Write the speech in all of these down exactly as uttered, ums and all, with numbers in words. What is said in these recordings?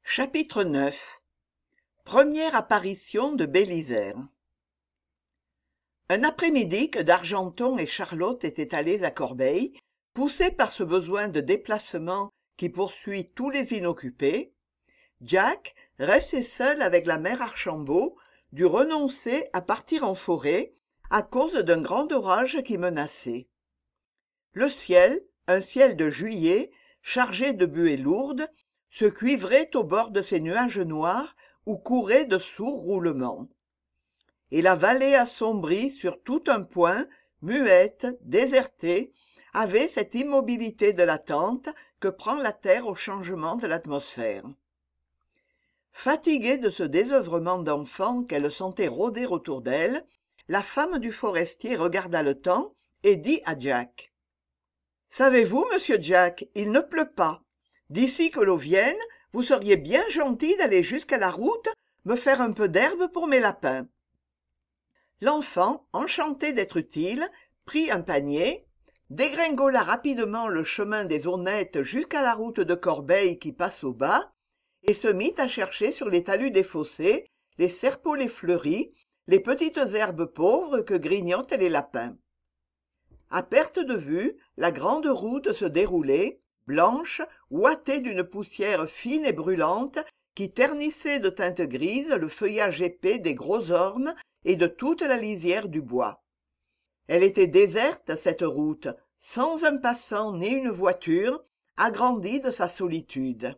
Chapitre neuf. Première apparition de Bélisaire. Un après-midi que d'Argenton et Charlotte étaient allés à Corbeil, poussés par ce besoin de déplacement qui poursuit tous les inoccupés, Jack, resté seul avec la mère Archambault, dut renoncer à partir en forêt à cause d'un grand orage qui menaçait. Le ciel, un ciel de juillet, chargé de buées lourdes, se cuivrait au bord de ces nuages noirs où couraient de sourds roulements. Et la vallée assombrie sur tout un point, muette, désertée, avait cette immobilité de l'attente que prend la terre au changement de l'atmosphère. Fatiguée de ce désœuvrement d'enfant qu'elle sentait rôder autour d'elle, la femme du forestier regarda le temps et dit à Jack : « Savez-vous, monsieur Jack, il ne pleut pas. D'ici que l'eau vienne, vous seriez bien gentil d'aller jusqu'à la route me faire un peu d'herbe pour mes lapins. » L'enfant, enchanté d'être utile, prit un panier, dégringola rapidement le chemin des Honnêtes jusqu'à la route de Corbeil qui passe au bas, et se mit à chercher sur les talus des fossés les serpolets fleuris, les petites herbes pauvres que grignotent les lapins. À perte de vue, la grande route se déroulait, blanche, ouatée d'une poussière fine et brûlante qui ternissait de teinte grise le feuillage épais des gros ormes et de toute la lisière du bois. Elle était déserte, cette route, sans un passant ni une voiture, agrandie de sa solitude.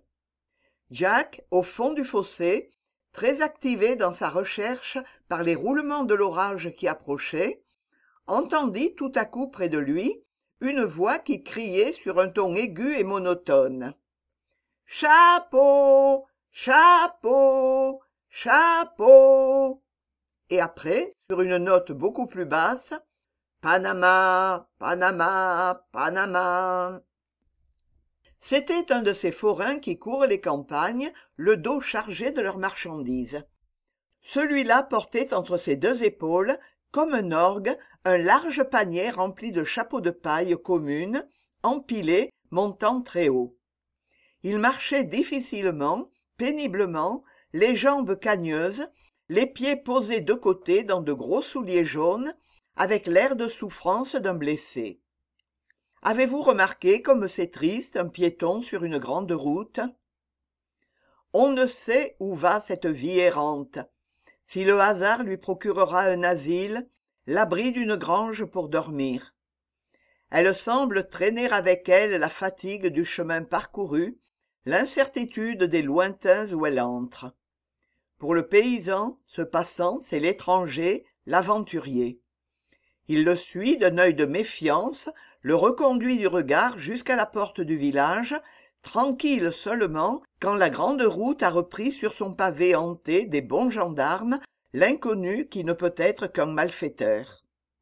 Jack, au fond du fossé, très activé dans sa recherche par les roulements de l'orage qui approchait, entendit tout à coup près de lui une voix qui criait sur un ton aigu et monotone. « Chapeau! Chapeau! Chapeau !» Et après, sur une note beaucoup plus basse, « Panama! Panama! Panama !» C'était un de ces forains qui courent les campagnes, le dos chargé de leurs marchandises. Celui-là portait entre ses deux épaules, comme un orgue, un large panier rempli de chapeaux de paille communes, empilés, montant très haut. Il marchait difficilement, péniblement, les jambes cagneuses, les pieds posés de côté dans de gros souliers jaunes, avec l'air de souffrance d'un blessé. Avez-vous remarqué comme c'est triste un piéton sur une grande route ? On ne sait où va cette vie errante. Si le hasard lui procurera un asile, l'abri d'une grange pour dormir. Elle semble traîner avec elle la fatigue du chemin parcouru, l'incertitude des lointains où elle entre. Pour le paysan, ce passant, c'est l'étranger, l'aventurier. Il le suit d'un œil de méfiance, le reconduit du regard jusqu'à la porte du village, tranquille seulement quand la grande route a repris sur son pavé hanté des bons gendarmes l'inconnu qui ne peut être qu'un malfaiteur.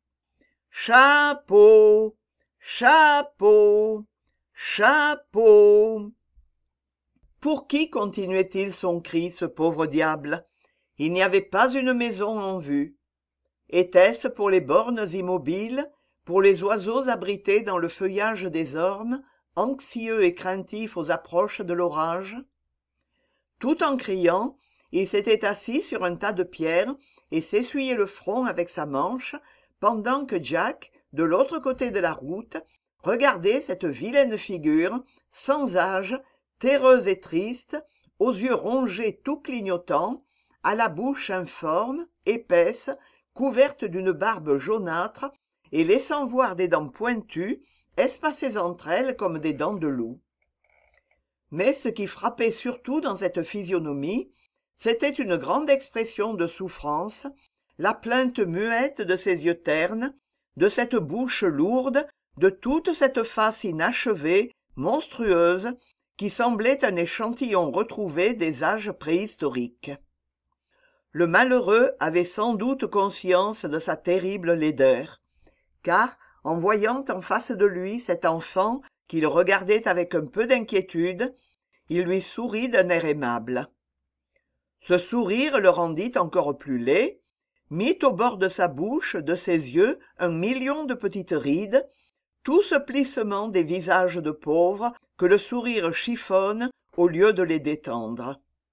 Chapeau! Chapeau! Chapeau! Pour qui continuait-il son cri, ce pauvre diable ? Il n'y avait pas une maison en vue. Était-ce pour les bornes immobiles, pour les oiseaux abrités dans le feuillage des ormes, anxieux et craintifs aux approches de l'orage ? Tout en criant, il s'était assis sur un tas de pierres et s'essuyait le front avec sa manche, pendant que Jack, de l'autre côté de la route, regardait cette vilaine figure, sans âge, terreuse et triste, aux yeux rongés tout clignotants, à la bouche informe, épaisse, couverte d'une barbe jaunâtre et laissant voir des dents pointues, espacées entre elles comme des dents de loup. Mais ce qui frappait surtout dans cette physionomie, c'était une grande expression de souffrance, la plainte muette de ses yeux ternes, de cette bouche lourde, de toute cette face inachevée, monstrueuse, qui semblait un échantillon retrouvé des âges préhistoriques. Le malheureux avait sans doute conscience de sa terrible laideur, car, en voyant en face de lui cet enfant qui le regardait avec un peu d'inquiétude, il lui sourit d'un air aimable. Ce sourire le rendit encore plus laid, mit au bord de sa bouche, de ses yeux, un million de petites rides, tout ce plissement des visages de pauvres que le sourire chiffonne au lieu de les détendre.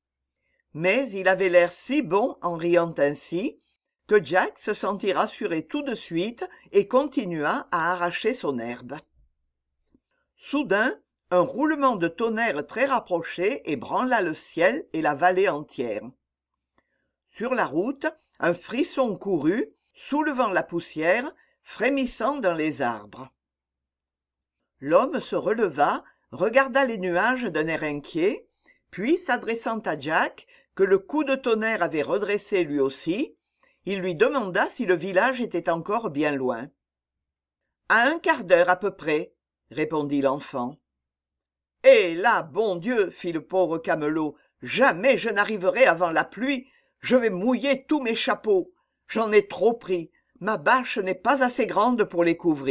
mais il avait l'air si bon en riant ainsi que Jack se sentit rassuré tout de suite et continua à arracher son herbe. Soudain, un roulement de tonnerre très rapproché ébranla le ciel et la vallée entière. Sur la route, un frisson courut, soulevant la poussière, frémissant dans les arbres. L'homme se releva, regarda les nuages d'un air inquiet, puis s'adressant à Jack, que le coup de tonnerre avait redressé lui aussi, il lui demanda si le village était encore bien loin. « À un quart d'heure à peu près, » répondit l'enfant. « Eh là, bon Dieu, fit le pauvre camelot, jamais je n'arriverai avant la pluie, je vais mouiller tous mes chapeaux, j'en ai trop pris, ma bâche n'est pas assez grande pour les couvrir. »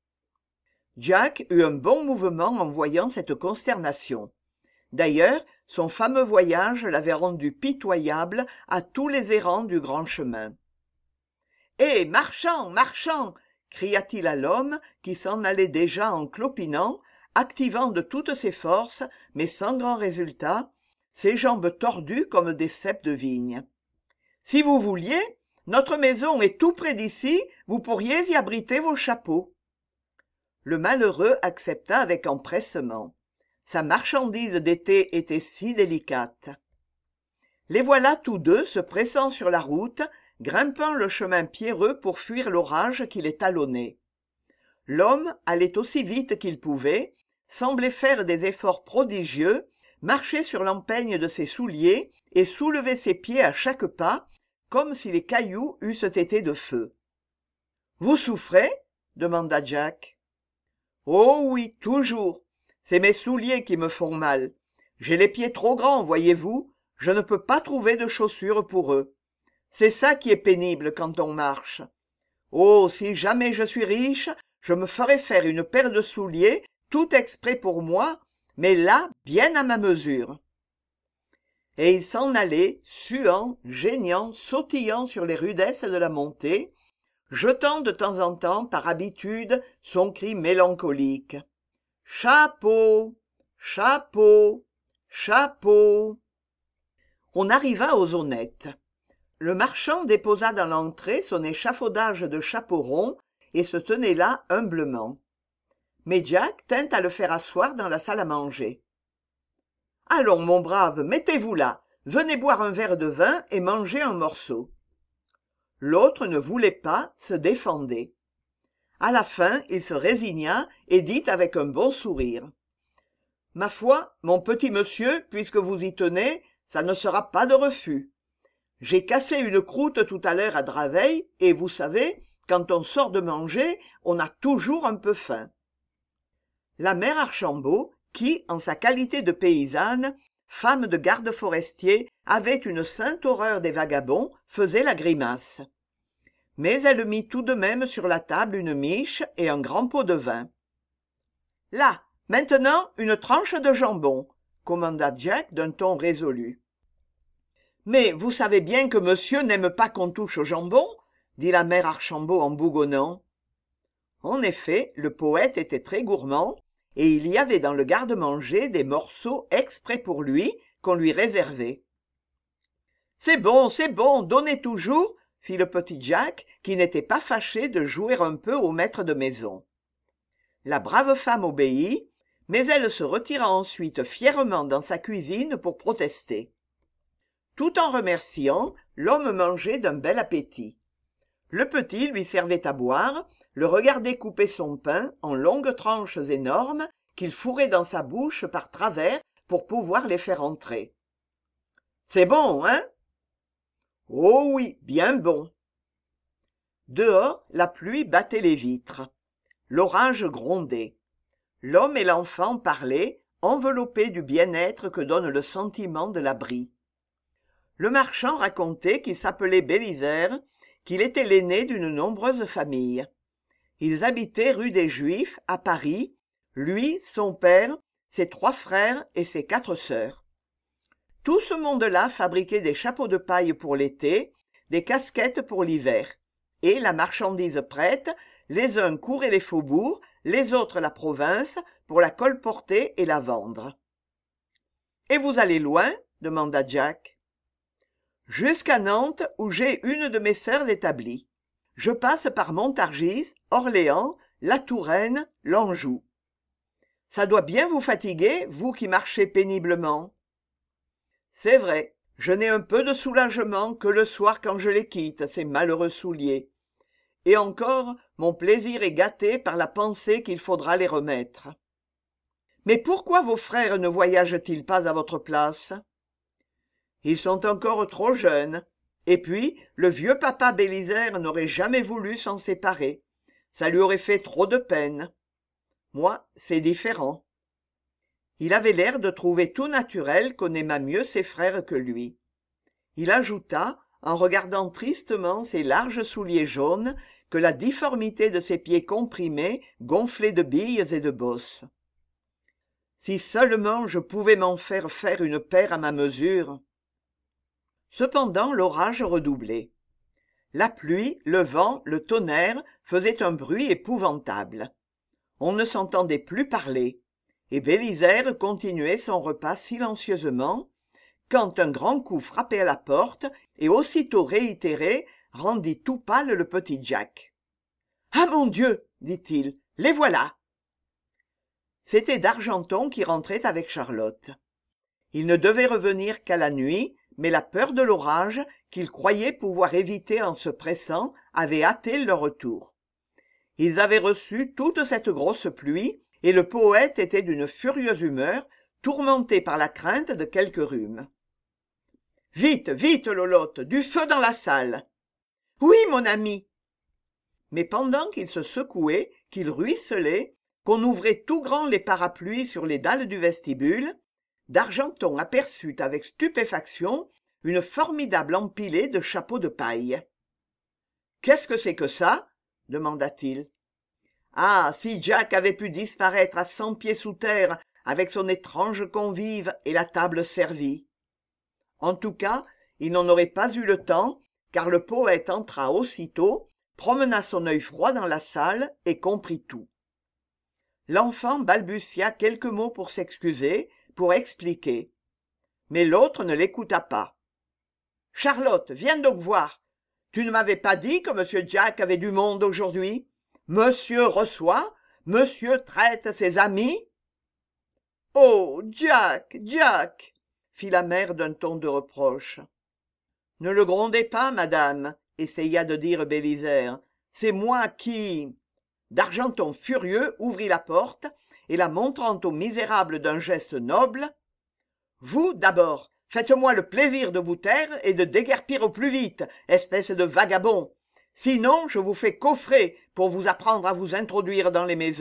Jack eut un bon mouvement en voyant cette consternation. D'ailleurs, son fameux voyage l'avait rendu pitoyable à tous les errants du grand chemin. « Hé, marchand, marchand !» cria-t-il à l'homme qui s'en allait déjà en clopinant, activant de toutes ses forces, mais sans grand résultat, ses jambes tordues comme des ceps de vigne. « Si vous vouliez, notre maison est tout près d'ici, vous pourriez y abriter vos chapeaux. » Le malheureux accepta avec empressement. Sa marchandise d'été était si délicate. Les voilà tous deux se pressant sur la route, grimpant le chemin pierreux pour fuir l'orage qui les talonnait. L'homme allait aussi vite qu'il pouvait, semblait faire des efforts prodigieux, marchait sur l'empeigne de ses souliers et soulevait ses pieds à chaque pas, comme si les cailloux eussent été de feu. « Vous souffrez ?» demanda Jack. « Oh oui, toujours. C'est mes souliers qui me font mal. J'ai les pieds trop grands, voyez-vous, je ne peux pas trouver de chaussures pour eux. C'est ça qui est pénible quand on marche. Oh, si jamais je suis riche, je me ferai faire une paire de souliers, tout exprès pour moi, mais là, bien à ma mesure. » Et il s'en allait, suant, geignant, sautillant sur les rudesses de la montée, jetant de temps en temps, par habitude, son cri mélancolique. « Chapeau! Chapeau! Chapeau !» On arriva aux Honnêtes. Le marchand déposa dans l'entrée son échafaudage de chapeaux ronds et se tenait là humblement. Mais Jack tint à le faire asseoir dans la salle à manger. « Allons, mon brave, mettez-vous là, venez boire un verre de vin et manger un morceau. » L'autre ne voulait pas, se défendait. À la fin, il se résigna et dit avec un bon sourire. « Ma foi, mon petit monsieur, puisque vous y tenez, ça ne sera pas de refus. J'ai cassé une croûte tout à l'heure à Draveil, et vous savez, quand on sort de manger, on a toujours un peu faim. » La mère Archambault, qui, en sa qualité de paysanne, femme de garde forestier, avait une sainte horreur des vagabonds, faisait la grimace. Mais elle mit tout de même sur la table une miche et un grand pot de vin. « Là, maintenant, une tranche de jambon, » commanda Jack d'un ton résolu. « Mais vous savez bien que monsieur n'aime pas qu'on touche au jambon, » dit la mère Archambault en bougonnant. En effet, le poète était très gourmand, et il y avait dans le garde-manger des morceaux exprès pour lui qu'on lui réservait. « C'est bon, c'est bon, donnez toujours !» fit le petit Jack, qui n'était pas fâché de jouer un peu au maître de maison. La brave femme obéit, mais elle se retira ensuite fièrement dans sa cuisine pour protester. Tout en remerciant, l'homme mangeait d'un bel appétit. Le petit lui servait à boire, le regardait couper son pain en longues tranches énormes qu'il fourrait dans sa bouche par travers pour pouvoir les faire entrer. « C'est bon, hein ?»« Oh oui, bien bon. » Dehors, la pluie battait les vitres. L'orage grondait. L'homme et l'enfant parlaient, enveloppés du bien-être que donne le sentiment de l'abri. Le marchand racontait qu'il s'appelait Bélisaire, qu'il était l'aîné d'une nombreuse famille. Ils habitaient rue des Juifs, à Paris, lui, son père, ses trois frères et ses quatre sœurs. Tout ce monde-là fabriquait des chapeaux de paille pour l'été, des casquettes pour l'hiver. Et, la marchandise prête, les uns couraient les faubourgs, les autres la province, pour la colporter et la vendre. « Et vous allez loin ?» demanda Jack. jusqu'à Nantes où j'ai une de mes sœurs établie. Je passe par Montargis, Orléans, la Touraine, l'Anjou. Ça doit bien vous fatiguer, vous qui marchez péniblement. C'est vrai, je n'ai un peu de soulagement que le soir quand je les quitte, ces malheureux souliers. Et encore, mon plaisir est gâté par la pensée qu'il faudra les remettre. Mais pourquoi vos frères ne voyagent-ils pas à votre place? Ils sont encore trop jeunes. Et puis, le vieux papa Bélisaire n'aurait jamais voulu s'en séparer. Ça lui aurait fait trop de peine. Moi, c'est différent. Il avait l'air de trouver tout naturel qu'on aimât mieux ses frères que lui. Il ajouta, en regardant tristement ses larges souliers jaunes, que la difformité de ses pieds comprimés gonflait de billes et de bosses. Si seulement je pouvais m'en faire faire une paire à ma mesure. Cependant l'orage redoublait. La pluie, le vent, le tonnerre faisaient un bruit épouvantable. On ne s'entendait plus parler, et Bélisaire continuait son repas silencieusement, quand un grand coup frappé à la porte, et aussitôt réitéré, rendit tout pâle le petit Jack. « Ah mon Dieu !» dit-il, « les voilà !» C'était d'Argenton qui rentrait avec Charlotte. Il ne devait revenir qu'à la nuit, mais la peur de l'orage, qu'ils croyaient pouvoir éviter en se pressant, avait hâté leur retour. Ils avaient reçu toute cette grosse pluie, et le poète était d'une furieuse humeur, tourmenté par la crainte de quelque rhume. « Vite, vite, Lolotte, du feu dans la salle !»« Oui, mon ami !» Mais pendant qu'il se secouait, qu'il ruisselait, qu'on ouvrait tout grand les parapluies sur les dalles du vestibule, d'Argenton aperçut avec stupéfaction une formidable empilée de chapeaux de paille. « Qu'est-ce que c'est que ça ?» demanda-t-il. Ah, si Jack avait pu disparaître à cent pieds sous terre avec son étrange convive et la table servie. En tout cas, il n'en aurait pas eu le temps, car le poète entra aussitôt, promena son œil froid dans la salle et comprit tout. L'enfant balbutia quelques mots pour s'excuser, pour expliquer. Mais l'autre ne l'écouta pas. « Charlotte, viens donc voir. Tu ne m'avais pas dit que monsieur Jack avait du monde aujourd'hui ? Monsieur reçoit, monsieur traite ses amis ?»« Oh, Jack, Jack !» fit la mère d'un ton de reproche. « Ne le grondez pas, madame, » essaya de dire Bélisaire. « C'est moi qui... » D'Argenton furieux ouvrit la porte et la montrant au misérable d'un geste noble. « Vous, d'abord, faites-moi le plaisir de vous taire et de déguerpir au plus vite, espèce de vagabond. Sinon, je vous fais coffrer pour vous apprendre à vous introduire dans les maisons. »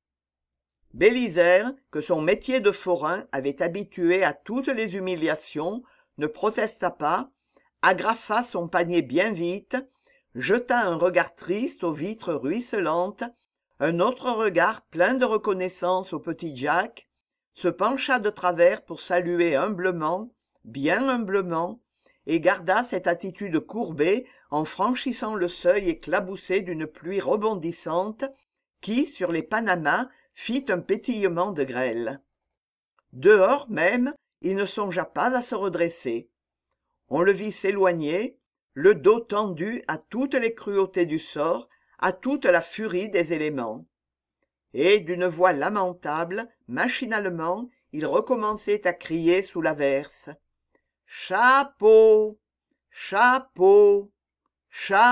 Bélisaire, que son métier de forain avait habitué à toutes les humiliations, ne protesta pas, agrafa son panier bien vite, jeta un regard triste aux vitres ruisselantes, un autre regard plein de reconnaissance au petit Jack, se pencha de travers pour saluer humblement, bien humblement, et garda cette attitude courbée en franchissant le seuil éclaboussé d'une pluie rebondissante qui, sur les Panamas, fit un pétillement de grêle. Dehors même, il ne songea pas à se redresser. On le vit s'éloigner, le dos tendu à toutes les cruautés du sort, à toute la furie des éléments. Et d'une voix lamentable, machinalement, il recommençait à crier sous l'averse. « Chapeau! Chapeau! Chapeau !»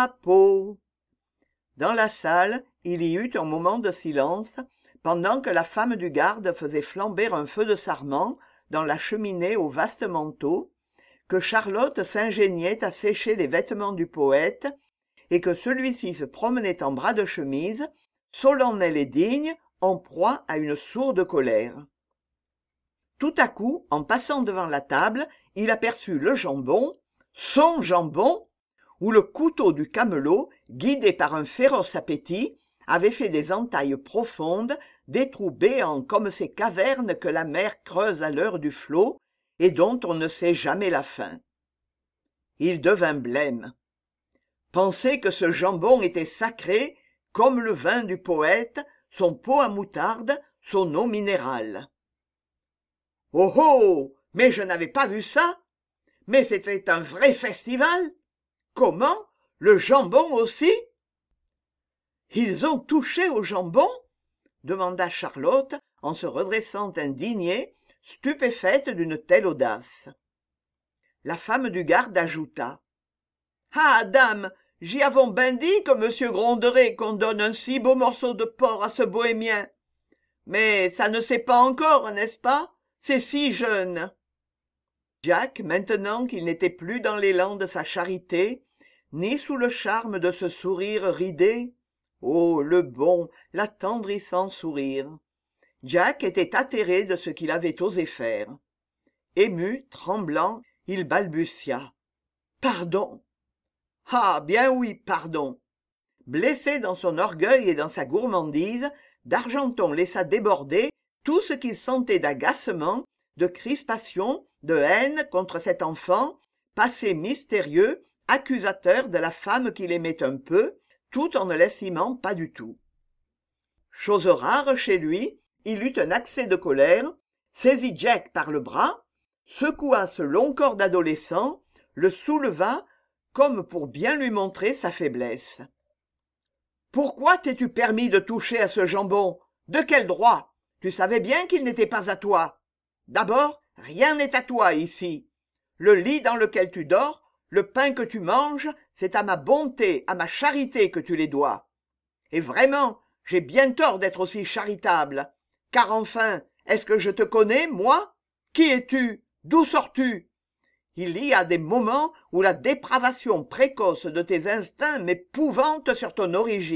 Dans la salle, il y eut un moment de silence, pendant que la femme du garde faisait flamber un feu de sarment dans la cheminée au vaste manteau, que Charlotte s'ingéniait à sécher les vêtements du poète, et que celui-ci se promenait en bras de chemise, solennel et digne, en proie à une sourde colère. Tout à coup, en passant devant la table, il aperçut le jambon, son jambon, où le couteau du camelot, guidé par un féroce appétit, avait fait des entailles profondes, des trous béants comme ces cavernes que la mer creuse à l'heure du flot, et dont on ne sait jamais la fin. Il devint blême. Penser que ce jambon était sacré, comme le vin du poète, son pot à moutarde, son eau minérale. « Oh oh! Mais je n'avais pas vu ça! Mais c'était un vrai festival? Comment? Le jambon aussi? Ils ont touché au jambon? Demanda Charlotte en se redressant indignée, stupéfaite d'une telle audace. La femme du garde ajouta: Ah, dame, j'y avons ben dit que monsieur gronderait qu'on donne un si beau morceau de porc à ce bohémien. Mais ça ne sait pas encore, n'est-ce pas? C'est si jeune. Jack, maintenant qu'il n'était plus dans l'élan de sa charité, ni sous le charme de ce sourire ridé, oh, le bon, l'attendrissant sourire, Jack était atterré de ce qu'il avait osé faire. Ému, tremblant, il balbutia: Pardon. Ah, bien oui, pardon. Blessé dans son orgueil et dans sa gourmandise, d'Argenton laissa déborder tout ce qu'il sentait d'agacement, de crispation, de haine contre cet enfant, passé mystérieux, accusateur de la femme qu'il aimait un peu, tout en ne l'estimant pas du tout. Chose rare chez lui, il eut un accès de colère, saisit Jack par le bras, secoua ce long corps d'adolescent, le souleva comme pour bien lui montrer sa faiblesse. « Pourquoi t'es-tu permis de toucher à ce jambon? De quel droit? Tu savais bien qu'il n'était pas à toi. D'abord, rien n'est à toi ici. Le lit dans lequel tu dors, le pain que tu manges, c'est à ma bonté, à ma charité que tu les dois. Et vraiment, j'ai bien tort d'être aussi charitable. Car enfin, est-ce que je te connais, moi? Qui es-tu? D'où sors-tu? Il y a des moments où la dépravation précoce de tes instincts m'épouvante sur ton origine. »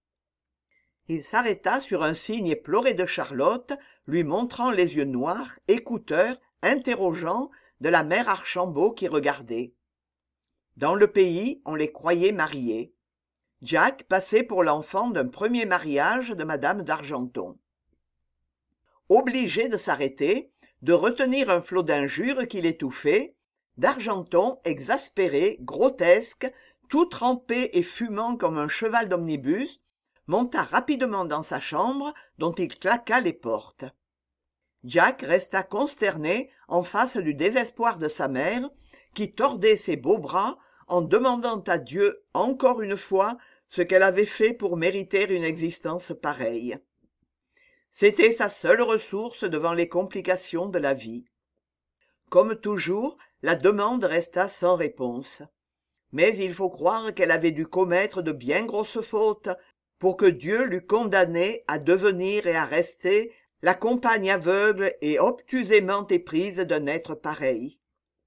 Il s'arrêta sur un signe éploré de Charlotte, lui montrant les yeux noirs, écouteurs, interrogeants, de la mère Archambault qui regardait. Dans le pays, on les croyait mariés. Jack passait pour l'enfant d'un premier mariage de madame d'Argenton. Obligé de s'arrêter, de retenir un flot d'injures qui l'étouffait, d'Argenton, exaspéré, grotesque, tout trempé et fumant comme un cheval d'omnibus, monta rapidement dans sa chambre, dont il claqua les portes. Jack resta consterné en face du désespoir de sa mère, qui tordait ses beaux bras en demandant à Dieu encore une fois ce qu'elle avait fait pour mériter une existence pareille. C'était sa seule ressource devant les complications de la vie. Comme toujours, la demande resta sans réponse. Mais il faut croire qu'elle avait dû commettre de bien grosses fautes pour que Dieu l'eût condamnée à devenir et à rester la compagne aveugle et obtusément éprise d'un être pareil.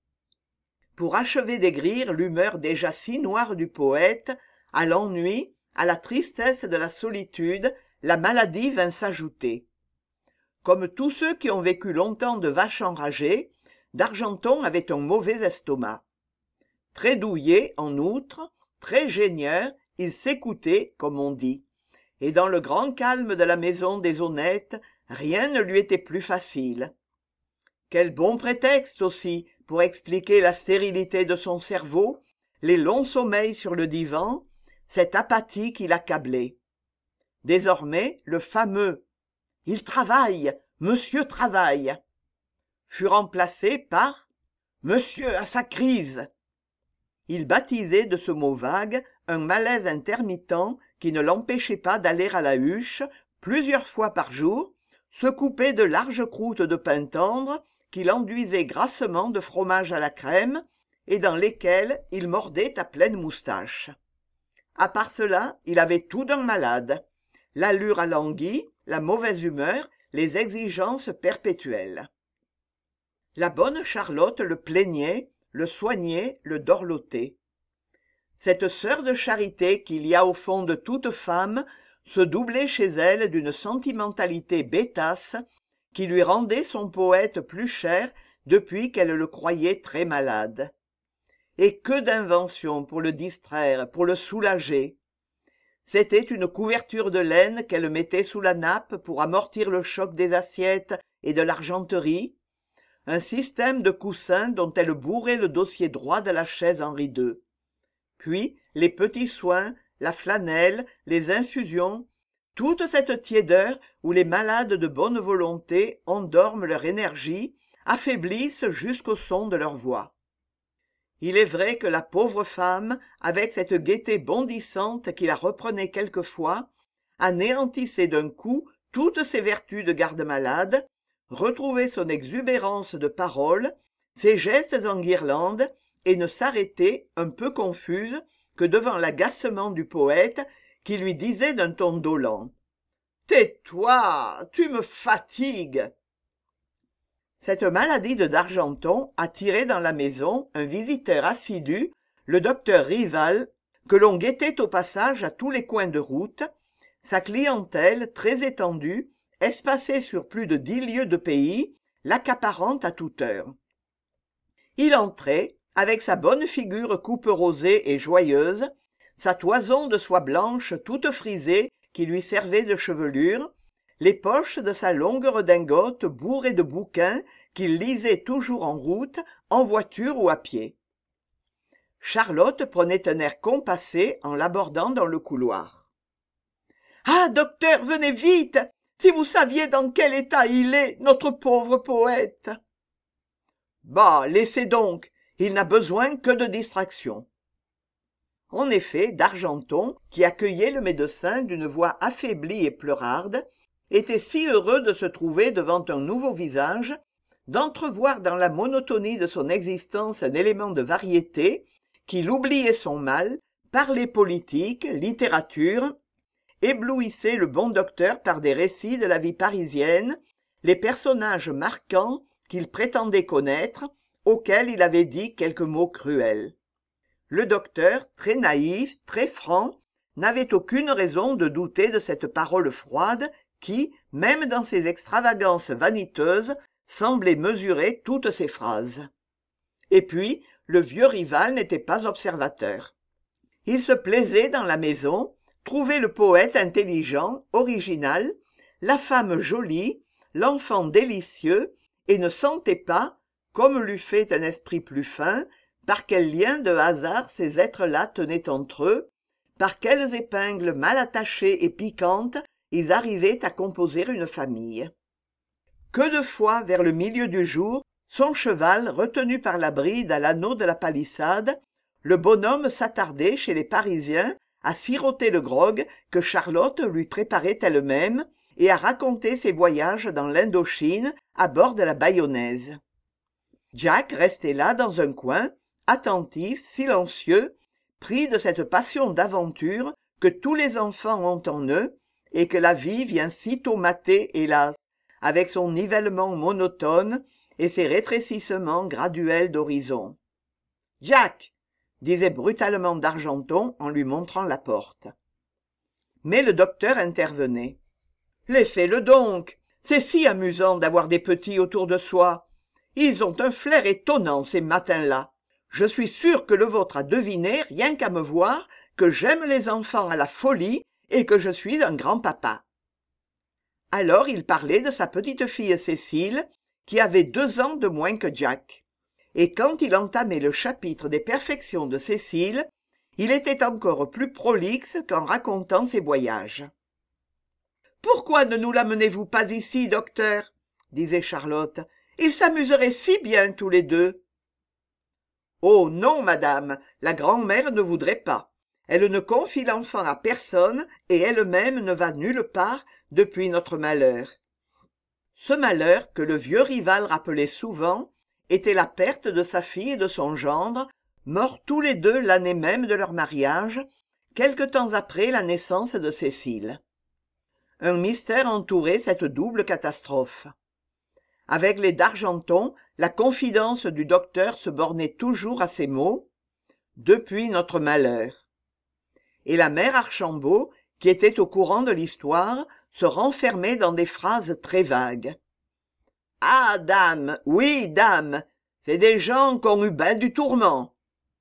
Pour achever d'aigrir l'humeur déjà si noire du poète, à l'ennui, à la tristesse de la solitude, la maladie vint s'ajouter. Comme tous ceux qui ont vécu longtemps de vaches enragées, d'Argenton avait un mauvais estomac. Très douillet, en outre, très geigneur, il s'écoutait, comme on dit. Et dans le grand calme de la maison des honnêtes, rien ne lui était plus facile. Quel bon prétexte aussi pour expliquer la stérilité de son cerveau, les longs sommeils sur le divan, cette apathie qui l'accablait. Désormais, le fameux « Il travaille, monsieur travaille » fut remplacé par « Monsieur a sa crise ». Il baptisait de ce mot vague un malaise intermittent qui ne l'empêchait pas d'aller à la huche plusieurs fois par jour, se couper de larges croûtes de pain tendre qu'il enduisait grassement de fromage à la crème et dans lesquelles il mordait à pleine moustache. À part cela, il avait tout d'un malade, l'allure alanguie, la mauvaise humeur, les exigences perpétuelles. La bonne Charlotte le plaignait, le soignait, le dorlotait. Cette sœur de charité qu'il y a au fond de toute femme se doublait chez elle d'une sentimentalité bêtasse qui lui rendait son poète plus cher depuis qu'elle le croyait très malade. Et que d'inventions pour le distraire, pour le soulager. C'était une couverture de laine qu'elle mettait sous la nappe pour amortir le choc des assiettes et de l'argenterie, un système de coussins dont elle bourrait le dossier droit de la chaise Henri deux. Puis les petits soins, la flanelle, les infusions, toute cette tiédeur où les malades de bonne volonté endorment leur énergie, affaiblissent jusqu'au son de leur voix. Il est vrai que la pauvre femme, avec cette gaieté bondissante qui la reprenait quelquefois, anéantissait d'un coup toutes ses vertus de garde-malade, retrouvait son exubérance de parole, ses gestes en guirlande, et ne s'arrêtait, un peu confuse, que devant l'agacement du poète, qui lui disait d'un ton dolent. « Tais-toi, tu me fatigues !» Cette maladie de d'Argenton attirait dans la maison un visiteur assidu, le docteur Rival, que l'on guettait au passage à tous les coins de route, sa clientèle très étendue, espacée sur plus de dix lieues de pays, l'accaparant à toute heure. Il entrait, avec sa bonne figure couperosée et joyeuse, sa toison de soie blanche toute frisée qui lui servait de chevelure, les poches de sa longue redingote bourrées de bouquins qu'il lisait toujours en route, en voiture ou à pied. Charlotte prenait un air compassé en l'abordant dans le couloir. « Ah, docteur, venez vite! Si vous saviez dans quel état il est, notre pauvre poète !»« Bah, laissez donc, il n'a besoin que de distraction. » En effet, d'Argenton, qui accueillait le médecin d'une voix affaiblie et pleurarde, était si heureux de se trouver devant un nouveau visage, d'entrevoir dans la monotonie de son existence un élément de variété, qu'il oubliait son mal, parlait politique, littérature, éblouissait le bon docteur par des récits de la vie parisienne, les personnages marquants qu'il prétendait connaître, auxquels il avait dit quelques mots cruels. Le docteur, très naïf, très franc, n'avait aucune raison de douter de cette parole froide qui, même dans ses extravagances vaniteuses, semblait mesurer toutes ses phrases. Et puis, le vieux Rival n'était pas observateur. Il se plaisait dans la maison, trouvait le poète intelligent, original, la femme jolie, l'enfant délicieux, et ne sentait pas, comme l'eût fait un esprit plus fin, par quel lien de hasard ces êtres-là tenaient entre eux, par quelles épingles mal attachées et piquantes ils arrivaient à composer une famille. Que de fois, vers le milieu du jour, son cheval, retenu par la bride à l'anneau de la palissade, le bonhomme s'attardait chez les Parisiens à siroter le grog que Charlotte lui préparait elle-même et à raconter ses voyages dans l'Indochine à bord de la Bayonnaise. Jack restait là dans un coin, attentif, silencieux, pris de cette passion d'aventure que tous les enfants ont en eux et que la vie vient sitôt mater, hélas, avec son nivellement monotone et ses rétrécissements graduels d'horizon. « Jack !» disait brutalement d'Argenton en lui montrant la porte. Mais le docteur intervenait. « Laissez-le donc, c'est si amusant d'avoir des petits autour de soi. Ils ont un flair étonnant ces matins-là. Je suis sûr que le vôtre a deviné, rien qu'à me voir, que j'aime les enfants à la folie et que je suis un grand-papa. » Alors il parlait de sa petite-fille Cécile, qui avait deux ans de moins que Jack. Et quand il entamait le chapitre des perfections de Cécile, il était encore plus prolixe qu'en racontant ses voyages. « Pourquoi ne nous l'amenez-vous pas ici, docteur ?» disait Charlotte. « Ils s'amuseraient si bien tous les deux. »« Oh non, madame, la grand-mère ne voudrait pas. Elle ne confie l'enfant à personne et elle-même ne va nulle part depuis notre malheur. » Ce malheur, que le vieux Rival rappelait souvent, était la perte de sa fille et de son gendre, morts tous les deux l'année même de leur mariage, quelque temps après la naissance de Cécile. Un mystère entourait cette double catastrophe. Avec les d'Argenton, la confidence du docteur se bornait toujours à ces mots « Depuis notre malheur ». Et la mère Archambault, qui était au courant de l'histoire, se renfermait dans des phrases très vagues. « Ah, dame, oui, dame, c'est des gens qui ont eu ben du tourment. »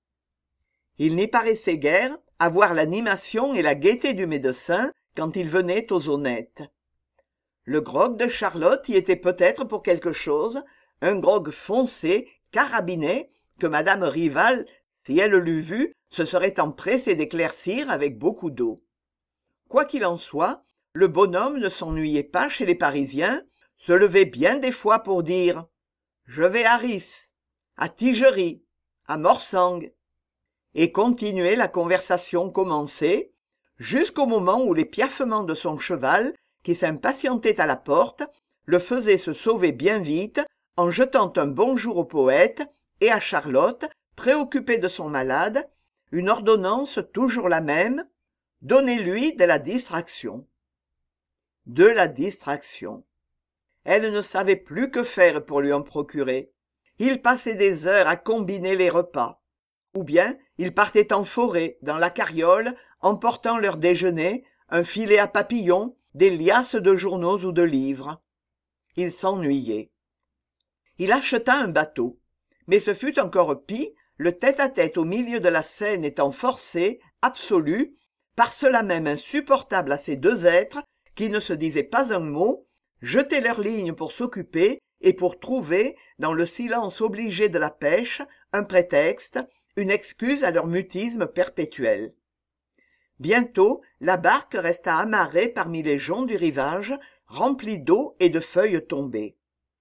Il n'y paraissait guère à voir l'animation et la gaieté du médecin quand il venait aux honnêtes. Le grog de Charlotte y était peut-être pour quelque chose, un grog foncé, carabiné, que madame Rival, si elle l'eût vu, se serait empressée d'éclaircir avec beaucoup d'eau. Quoi qu'il en soit, le bonhomme ne s'ennuyait pas chez les Parisiens, se levait bien des fois pour dire « Je vais à Ris, à Tigerie, à Morsang, et continuer la conversation commencée, jusqu'au moment où les piaffements de son cheval, qui s'impatientait à la porte, le faisaient se sauver bien vite en jetant un bonjour au poète et à Charlotte, préoccupée de son malade, une ordonnance toujours la même: donnez-lui de la distraction. De la distraction. Elle ne savait plus que faire pour lui en procurer. Il passait des heures à combiner les repas. Ou bien ils partaient en forêt, dans la carriole, emportant leur déjeuner, un filet à papillons, des liasses de journaux ou de livres. Il s'ennuyait. Il acheta un bateau. Mais ce fut encore pis, le tête-à-tête au milieu de la Seine étant forcé, absolu, par cela même insupportable à ces deux êtres qui ne se disaient pas un mot, jetaient leurs lignes pour s'occuper et pour trouver, dans le silence obligé de la pêche, un prétexte, une excuse à leur mutisme perpétuel. Bientôt, la barque resta amarrée parmi les joncs du rivage, remplie d'eau et de feuilles tombées.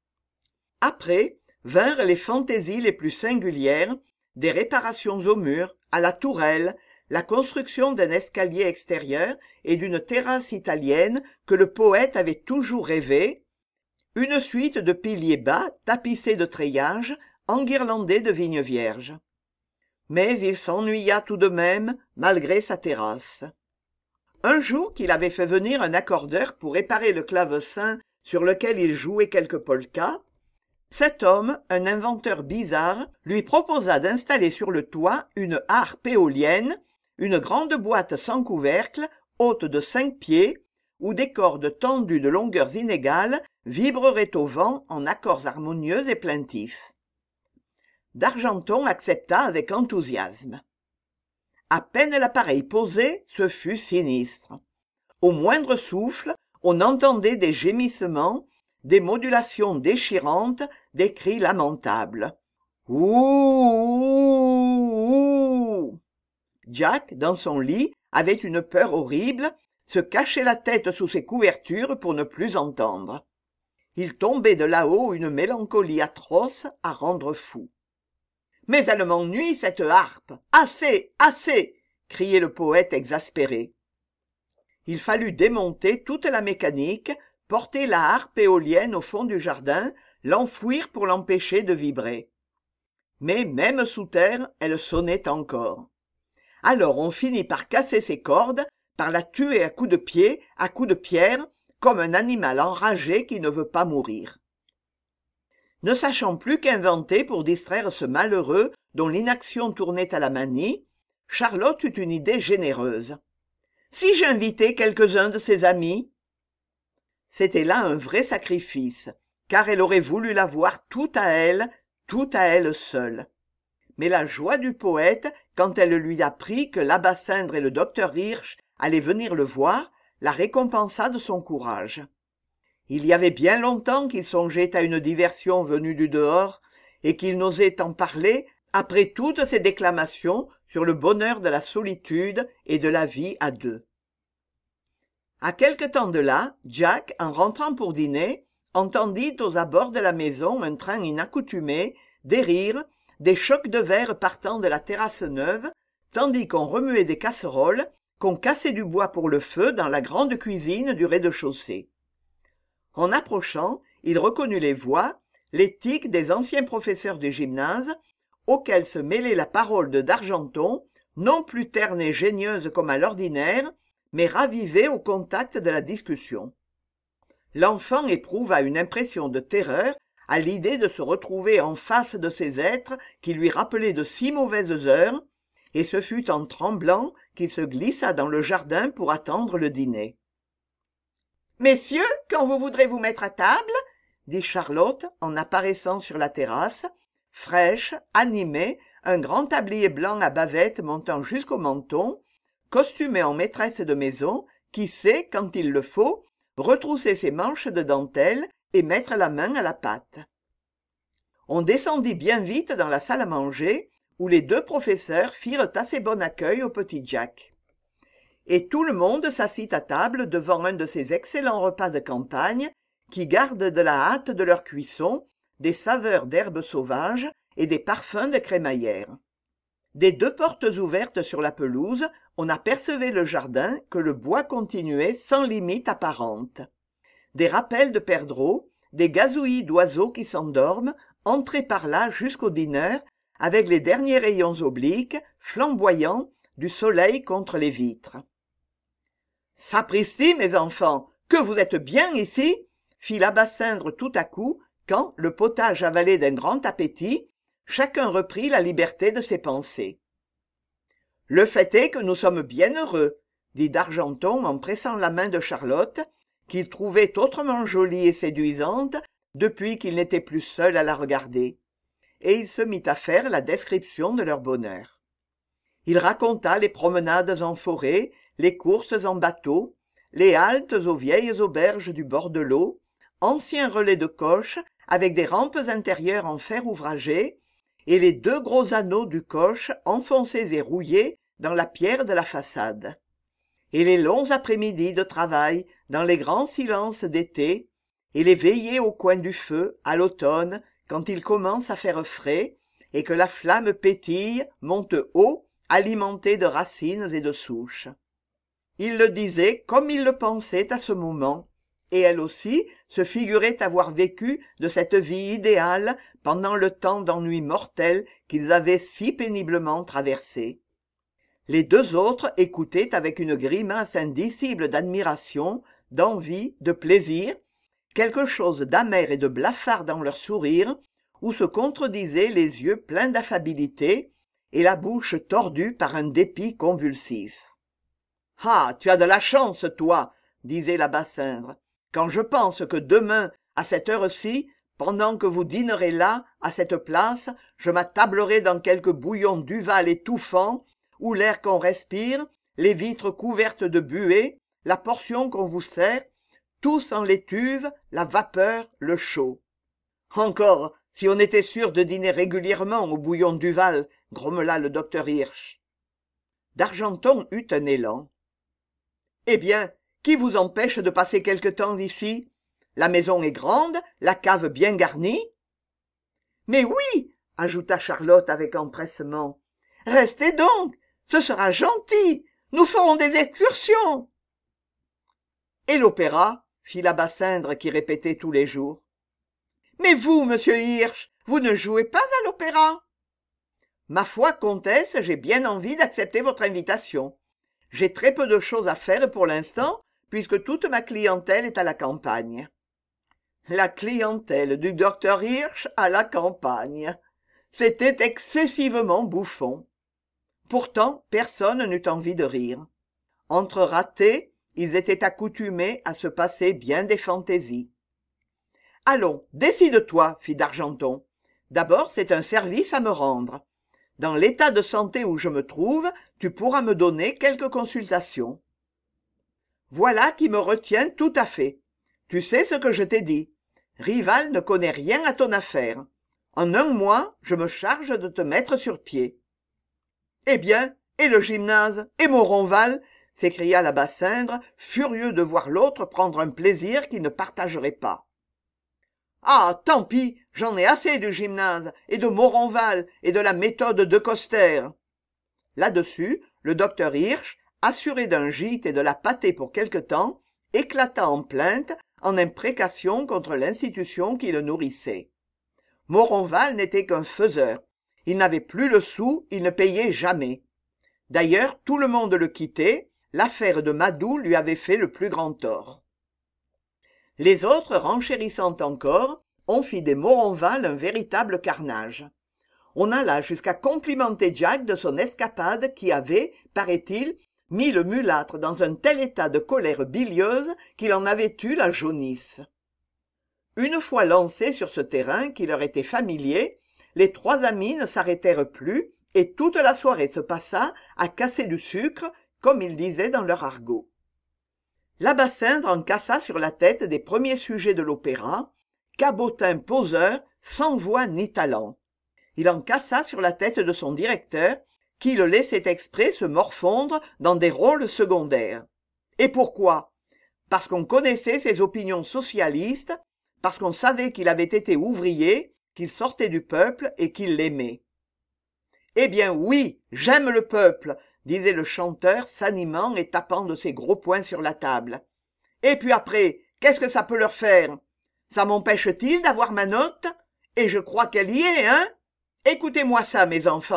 Après, vinrent les fantaisies les plus singulières, des réparations aux murs, à la tourelle, la construction d'un escalier extérieur et d'une terrasse italienne que le poète avait toujours rêvé, une suite de piliers bas tapissés de treillages, enguirlandés de vignes vierges. Mais il s'ennuya tout de même, malgré sa terrasse. Un jour qu'il avait fait venir un accordeur pour réparer le clavecin sur lequel il jouait quelques polkas, cet homme, un inventeur bizarre, lui proposa d'installer sur le toit une harpe éolienne, une grande boîte sans couvercle, haute de cinq pieds, où des cordes tendues de longueurs inégales vibreraient au vent en accords harmonieux et plaintifs. D'Argenton accepta avec enthousiasme. À peine l'appareil posé, ce fut sinistre. Au moindre souffle, on entendait des gémissements, des modulations déchirantes, des cris lamentables. Ouh, ouh. Jack, dans son lit, avait une peur horrible, se cachait la tête sous ses couvertures pour ne plus entendre. Il tombait de là-haut une mélancolie atroce à rendre fou. « Mais elle m'ennuie, cette harpe. Assez, assez !» criait le poète exaspéré. Il fallut démonter toute la mécanique, porter la harpe éolienne au fond du jardin, l'enfouir pour l'empêcher de vibrer. Mais même sous terre, elle sonnait encore. Alors on finit par casser ses cordes, par la tuer à coups de pied, à coups de pierre, comme un animal enragé qui ne veut pas mourir. Ne sachant plus qu'inventer pour distraire ce malheureux dont l'inaction tournait à la manie, Charlotte eut une idée généreuse. Si j'invitais quelques-uns de ses amis? C'était là un vrai sacrifice, car elle aurait voulu l'avoir tout à elle, tout à elle seule. Mais la joie du poète, quand elle lui apprit que l'abbé Cindre et le docteur Hirsch allaient venir le voir, la récompensa de son courage. Il y avait bien longtemps qu'il songeait à une diversion venue du dehors, et qu'il n'osait en parler après toutes ces déclamations sur le bonheur de la solitude et de la vie à deux. À quelque temps de là, Jack, en rentrant pour dîner, entendit aux abords de la maison un train inaccoutumé, des rires, des chocs de verre partant de la terrasse neuve, tandis qu'on remuait des casseroles, qu'on cassait du bois pour le feu dans la grande cuisine du rez-de-chaussée. En approchant, il reconnut les voix, les tics des anciens professeurs du gymnase, auxquels se mêlait la parole de d'Argenton, non plus terne et génieuse comme à l'ordinaire, mais ravivée au contact de la discussion. L'enfant éprouva une impression de terreur à l'idée de se retrouver en face de ces êtres qui lui rappelaient de si mauvaises heures, et ce fut en tremblant qu'il se glissa dans le jardin pour attendre le dîner. « Messieurs, quand vous voudrez vous mettre à table ?» dit Charlotte en apparaissant sur la terrasse, fraîche, animée, un grand tablier blanc à bavette montant jusqu'au menton, costumée en maîtresse de maison, qui sait, quand il le faut, retrousser ses manches de dentelle et mettre la main à la pâte. On descendit bien vite dans la salle à manger, où les deux professeurs firent assez bon accueil au petit Jack. Et tout le monde s'assit à table devant un de ces excellents repas de campagne qui gardent de la hâte de leur cuisson, des saveurs d'herbes sauvages et des parfums de crémaillère. Des deux portes ouvertes sur la pelouse, on apercevait le jardin que le bois continuait sans limite apparente. Des rappels de perdreaux, des gazouillis d'oiseaux qui s'endorment, entraient par là jusqu'au dîner, avec les derniers rayons obliques, flamboyants, du soleil contre les vitres. « Sapristi, mes enfants, que vous êtes bien ici !» fit l'Abbasindre tout à coup, quand, le potage avalé d'un grand appétit, chacun reprit la liberté de ses pensées. « Le fait est que nous sommes bien heureux, » dit d'Argenton en pressant la main de Charlotte, qu'il trouvait autrement jolie et séduisante depuis qu'il n'était plus seul à la regarder. Et il se mit à faire la description de leur bonheur. Il raconta les promenades en forêt, les courses en bateau, les haltes aux vieilles auberges du bord de l'eau, anciens relais de coche avec des rampes intérieures en fer ouvragé, et les deux gros anneaux du coche enfoncés et rouillés dans la pierre de la façade. Et les longs après-midi de travail dans les grands silences d'été, et les veillées au coin du feu, à l'automne, quand il commence à faire frais, et que la flamme pétille, monte haut, alimentée de racines et de souches. Il le disait comme il le pensait à ce moment, et elle aussi se figurait avoir vécu de cette vie idéale pendant le temps d'ennui mortel qu'ils avaient si péniblement traversé. Les deux autres écoutaient avec une grimace indicible d'admiration, d'envie, de plaisir, quelque chose d'amer et de blafard dans leur sourire, où se contredisaient les yeux pleins d'affabilité et la bouche tordue par un dépit convulsif. « Ah, tu as de la chance, toi !» disait l'Abbasindre. « Quand je pense que demain, à cette heure-ci, pendant que vous dînerez là, à cette place, je m'attablerai dans quelque bouillon duval étouffant, où l'air qu'on respire, les vitres couvertes de buée, la portion qu'on vous sert, tout sans l'étuve, la vapeur, le chaud. Encore, si on était sûr de dîner régulièrement au bouillon duval, grommela le docteur Hirsch. D'Argenton eut un élan. Eh bien, qui vous empêche de passer quelque temps ici? La maison est grande, la cave bien garnie. Mais oui, ajouta Charlotte avec empressement. Restez donc, ce sera gentil, nous ferons des excursions. Et l'opéra, fit l'Abbasindre qui répétait tous les jours. Mais vous, monsieur Hirsch, vous ne jouez pas à l'opéra? Ma foi, comtesse, j'ai bien envie d'accepter votre invitation. J'ai très peu de choses à faire pour l'instant, puisque toute ma clientèle est à la campagne. La clientèle du docteur Hirsch à la campagne. C'était excessivement bouffon. Pourtant, personne n'eut envie de rire. Entre ratés, ils étaient accoutumés à se passer bien des fantaisies. « Allons, décide-toi, fit d'Argenton. D'abord, c'est un service à me rendre. Dans l'état de santé où je me trouve, tu pourras me donner quelques consultations. » Voilà qui me retient tout à fait. Tu sais ce que je t'ai dit. Rival ne connaît rien à ton affaire. En un mois, je me charge de te mettre sur pied. « Eh bien, et le gymnase, et Moronval ?» s'écria l'Abbasindre, furieux de voir l'autre prendre un plaisir qu'il ne partagerait pas. « Ah, tant pis, j'en ai assez du gymnase, et de Moronval, et de la méthode de Coster. » Là-dessus, le docteur Hirsch, assuré d'un gîte et de la pâtée pour quelque temps, éclata en plainte, en imprécations contre l'institution qui le nourrissait. Moronval n'était qu'un faiseur. Il n'avait plus le sou, il ne payait jamais. D'ailleurs, tout le monde le quittait, l'affaire de Madou lui avait fait le plus grand tort. Les autres, renchérissant encore, on fit des Moronval un véritable carnage. On alla jusqu'à complimenter Jack de son escapade qui avait, paraît-il, mis le mulâtre dans un tel état de colère bilieuse qu'il en avait eu la jaunisse. Une fois lancés sur ce terrain qui leur était familier, les trois amis ne s'arrêtèrent plus et toute la soirée se passa à casser du sucre, comme ils disaient dans leur argot. L'Abbasindre en cassa sur la tête des premiers sujets de l'opéra, cabotin poseur, sans voix ni talent. Il en cassa sur la tête de son directeur, qui le laissait exprès se morfondre dans des rôles secondaires. Et pourquoi? Parce qu'on connaissait ses opinions socialistes, parce qu'on savait qu'il avait été ouvrier, qu'il sortait du peuple et qu'il l'aimait. « Eh bien oui, j'aime le peuple !» disait le chanteur s'animant et tapant de ses gros poings sur la table. « Et puis après, qu'est-ce que ça peut leur faire? Ça m'empêche-t-il d'avoir ma note? Et je crois qu'elle y est, hein? Écoutez-moi ça, mes enfants !»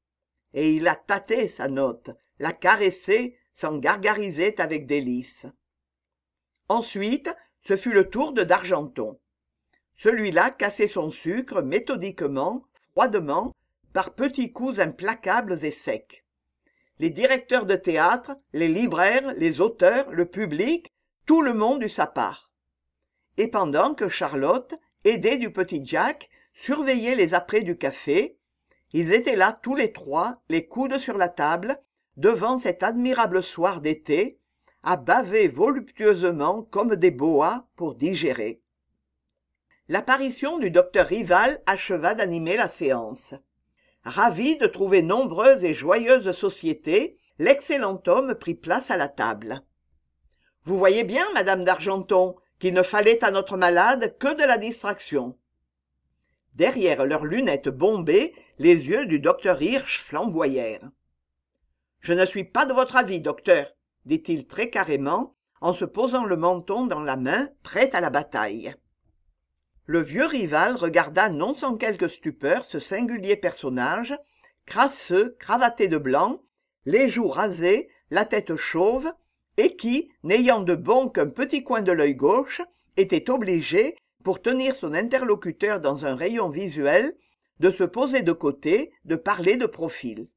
Et il a tâté sa note, l'a caressée, s'en gargarisait avec délice. Ensuite, ce fut le tour de d'Argenton. Celui-là cassait son sucre méthodiquement, froidement, par petits coups implacables et secs. Les directeurs de théâtre, les libraires, les auteurs, le public, tout le monde eut sa part. Et pendant que Charlotte, aidée du petit Jack, surveillait les apprêts du café, ils étaient là tous les trois, les coudes sur la table, devant cet admirable soir d'été, à baver voluptueusement comme des boas pour digérer. L'apparition du docteur Rival acheva d'animer la séance. Ravi de trouver nombreuse et joyeuse société, l'excellent homme prit place à la table. « Vous voyez bien, madame d'Argenton, qu'il ne fallait à notre malade que de la distraction. » Derrière leurs lunettes bombées, les yeux du docteur Hirsch flamboyèrent. « Je ne suis pas de votre avis, docteur, » dit-il très carrément, en se posant le menton dans la main, prêt à la bataille. Le vieux Rival regarda non sans quelque stupeur ce singulier personnage, crasseux, cravaté de blanc, les joues rasées, la tête chauve, et qui, n'ayant de bon qu'un petit coin de l'œil gauche, était obligé, pour tenir son interlocuteur dans un rayon visuel, de se poser de côté, de parler de profil.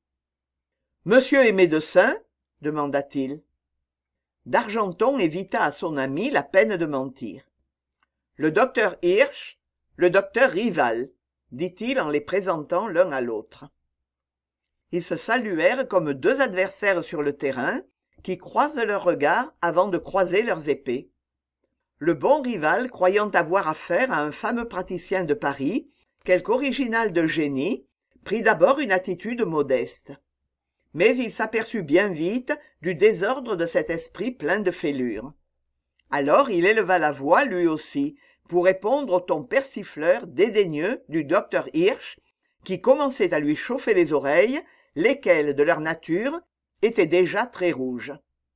« Monsieur est médecin ?» demanda-t-il. D'Argenton évita à son ami la peine de mentir. « Le docteur Hirsch, le docteur Rival, » dit-il en les présentant l'un à l'autre. Ils se saluèrent comme deux adversaires sur le terrain, qui croisent leurs regards avant de croiser leurs épées. Le bon Rival, croyant avoir affaire à un fameux praticien de Paris, quelque original de génie, prit d'abord une attitude modeste. Mais il s'aperçut bien vite du désordre de cet esprit plein de fêlures. Alors il éleva la voix lui aussi, pour répondre au ton persifleur dédaigneux du docteur Hirsch, qui commençait à lui chauffer les oreilles, lesquelles, de leur nature, étaient déjà très rouges.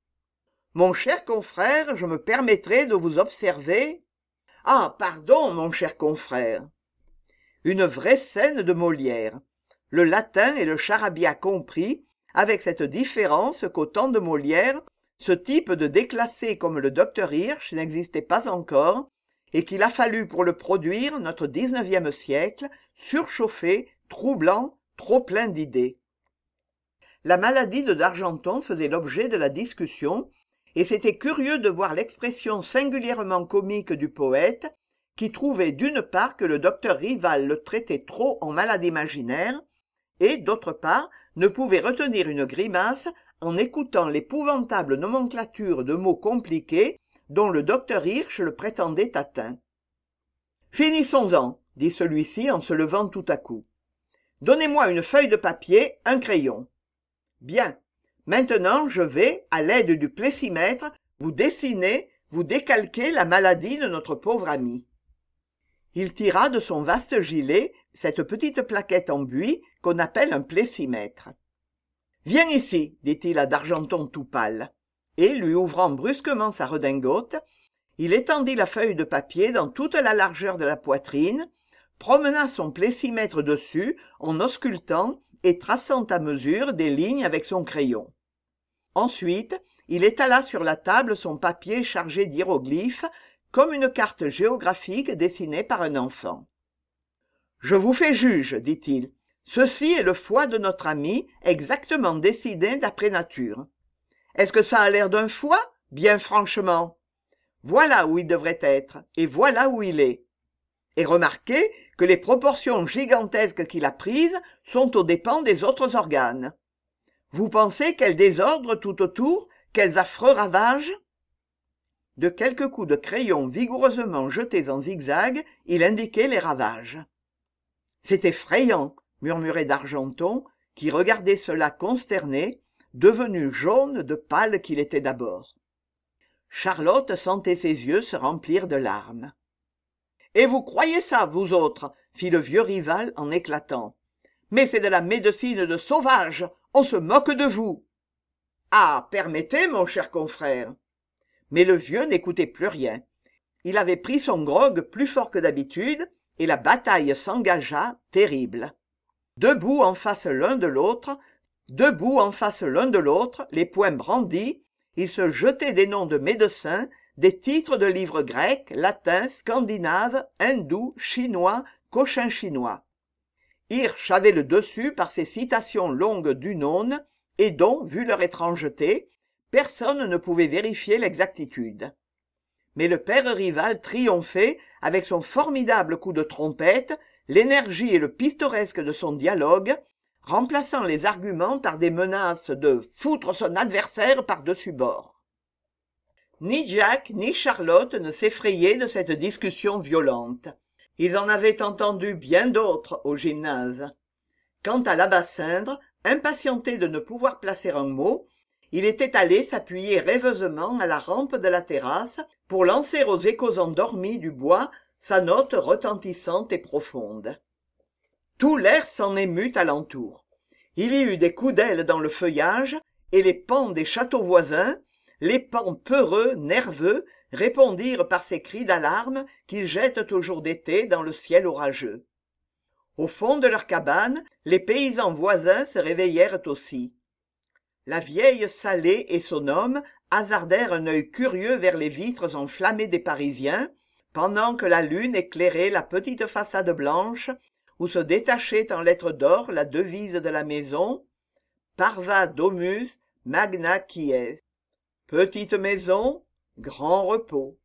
« Mon cher confrère, je me permettrai de vous observer... »« Ah, pardon, mon cher confrère !» Une vraie scène de Molière. Le latin et le charabia compris, avec cette différence qu'au temps de Molière, ce type de déclassé comme le docteur Hirsch n'existait pas encore, et qu'il a fallu pour le produire notre dix-neuvième siècle, surchauffé, troublant, trop plein d'idées. La maladie de d'Argenton faisait l'objet de la discussion, et c'était curieux de voir l'expression singulièrement comique du poète, qui trouvait d'une part que le docteur Rival le traitait trop en malade imaginaire, et, d'autre part, ne pouvait retenir une grimace en écoutant l'épouvantable nomenclature de mots compliqués dont le docteur Hirsch le prétendait atteint. « Finissons-en, » dit celui-ci en se levant tout à coup. « Donnez-moi une feuille de papier, un crayon. Bien. Maintenant, je vais, à l'aide du plessimètre, vous dessiner, vous décalquer la maladie de notre pauvre ami. » Il tira de son vaste gilet cette petite plaquette en buis qu'on appelle un plessimètre. « Viens ici, dit-il à d'Argenton tout pâle, et, lui ouvrant brusquement sa redingote, il étendit la feuille de papier dans toute la largeur de la poitrine, promena son plessimètre dessus en auscultant et traçant à mesure des lignes avec son crayon. Ensuite, il étala sur la table son papier chargé d'hiéroglyphes, comme une carte géographique dessinée par un enfant. « Je vous fais juge, dit-il. Ceci est le foie de notre ami, exactement dessiné d'après nature. Est-ce que ça a l'air d'un foie? Bien franchement. Voilà où il devrait être, et voilà où il est. Et remarquez que les proportions gigantesques qu'il a prises sont aux dépens des autres organes. Vous pensez quel désordre tout autour, quels affreux ravages? » De quelques coups de crayon vigoureusement jetés en zigzag, il indiquait les ravages. « C'est effrayant, » murmurait d'Argenton, qui regardait cela consterné, devenu jaune de pâle qu'il était d'abord. Charlotte sentait ses yeux se remplir de larmes. Et vous croyez ça, vous autres, fit le vieux rival en éclatant. Mais c'est de la médecine de sauvage, on se moque de vous. Ah, permettez, mon cher confrère. Mais le vieux n'écoutait plus rien. Il avait pris son grog plus fort que d'habitude, et la bataille s'engagea, terrible. Debout en face l'un de l'autre, debout en face l'un de l'autre, les poings brandis, ils se jetaient des noms de médecins, des titres de livres grecs, latins, scandinaves, hindous, chinois, cochinchinois. Hirsch avait le dessus par ses citations longues d'Unone, et dont, vu leur étrangeté, personne ne pouvait vérifier l'exactitude. Mais le père rival triomphait avec son formidable coup de trompette, l'énergie et le pittoresque de son dialogue, remplaçant les arguments par des menaces de foutre son adversaire par-dessus bord. Ni Jack ni Charlotte ne s'effrayaient de cette discussion violente. Ils en avaient entendu bien d'autres au gymnase. Quant à l'Abasindre, impatienté de ne pouvoir placer un mot, il était allé s'appuyer rêveusement à la rampe de la terrasse pour lancer aux échos endormis du bois sa note retentissante et profonde. Tout l'air s'en émut alentour. Il y eut des coups d'aile dans le feuillage, et les paons des châteaux voisins, les paons peureux, nerveux, répondirent par ces cris d'alarme qu'ils jettent au jour d'été dans le ciel orageux. Au fond de leur cabane, les paysans voisins se réveillèrent aussi. La vieille Salée et son homme hasardèrent un œil curieux vers les vitres enflammées des Parisiens, pendant que la lune éclairait la petite façade blanche où se détachait en lettres d'or la devise de la maison, Parva domus magna quies. Petite maison, grand repos.